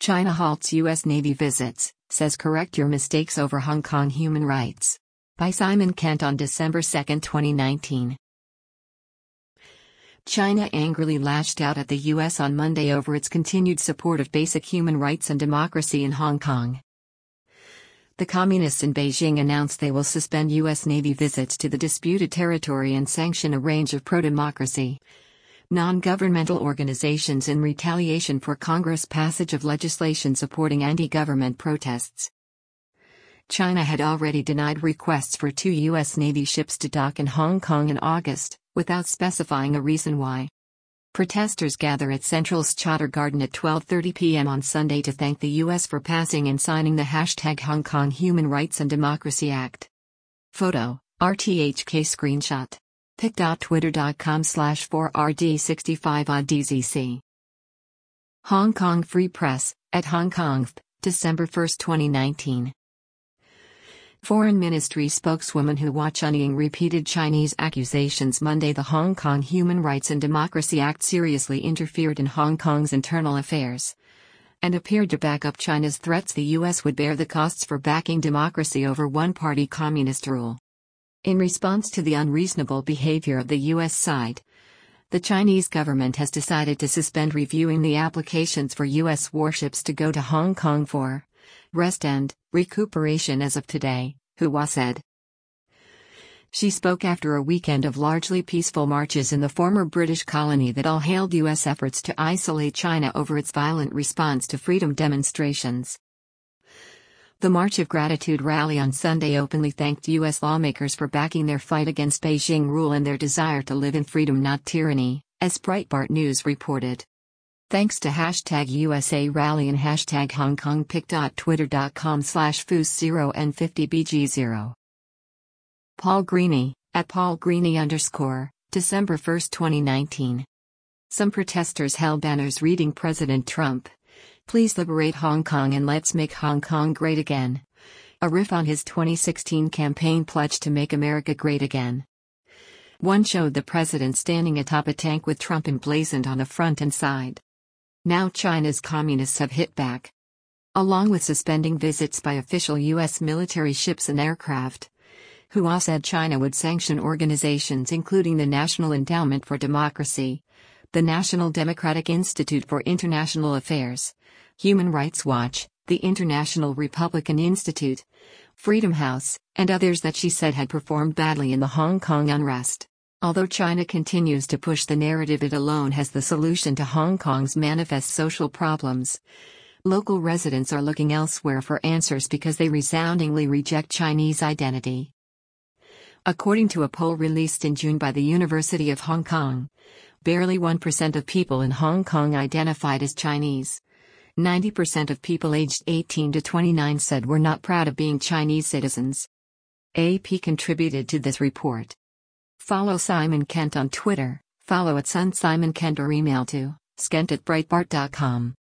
China halts U.S. Navy visits, says correct your mistakes over Hong Kong human rights. By Simon Kent on December 2, 2019. China angrily lashed out at the U.S. on Monday over its continued support of basic human rights and democracy in Hong Kong. The communists in Beijing announced they will suspend U.S. Navy visits to the disputed territory and sanction a range of pro-democracy non-governmental organizations in retaliation for Congress' passage of legislation supporting anti-government protests. China had already denied requests for 2 U.S. Navy ships to dock in Hong Kong in August, without specifying a reason why. Protesters gather at Central's Chater Garden at 12:30 p.m. on Sunday to thank the U.S. for passing and signing the #Hong Kong Human Rights and Democracy Act. Photo, RTHK screenshot. pic.twitter.com/4rd65odddzc. Hong Kong Free Press, at Hong Kong, December 1, 2019. Foreign Ministry spokeswoman Hua Chunying repeated Chinese accusations Monday the Hong Kong Human Rights and Democracy Act seriously interfered in Hong Kong's internal affairs, and appeared to back up China's threats the U.S. would bear the costs for backing democracy over one-party communist rule. In response to the unreasonable behavior of the U.S. side, the Chinese government has decided to suspend reviewing the applications for U.S. warships to go to Hong Kong for rest and recuperation as of today, Hua said. She spoke after a weekend of largely peaceful marches in the former British colony that all hailed U.S. efforts to isolate China over its violent response to freedom demonstrations. The March of Gratitude rally on Sunday openly thanked U.S. lawmakers for backing their fight against Beijing rule and their desire to live in freedom, not tyranny, as Breitbart News reported. Thanks to #USA Rally and #Hong Kong pic.twitter.com/foos0n50bg0. Paul Greeny, at @PaulGreeny_, December 1, 2019. Some protesters held banners reading President Trump, "Please liberate Hong Kong and let's make Hong Kong great again," a riff on his 2016 campaign pledge to make America great again. One showed the president standing atop a tank with Trump emblazoned on the front and side. Now China's communists have hit back. Along with suspending visits by official U.S. military ships and aircraft, Hua said China would sanction organizations including the National Endowment for Democracy, the National Democratic Institute for International Affairs, Human Rights Watch, the International Republican Institute, Freedom House, and others that she said had performed badly in the Hong Kong unrest. Although China continues to push the narrative it alone has the solution to Hong Kong's manifest social problems, local residents are looking elsewhere for answers because they resoundingly reject Chinese identity. According to a poll released in June by the University of Hong Kong, barely 1% of people in Hong Kong identified as Chinese. 90% of people aged 18 to 29 said we're not proud of being Chinese citizens. AP contributed to this report. Follow Simon Kent on Twitter, follow @SunSimonKent or email to skent@breitbart.com.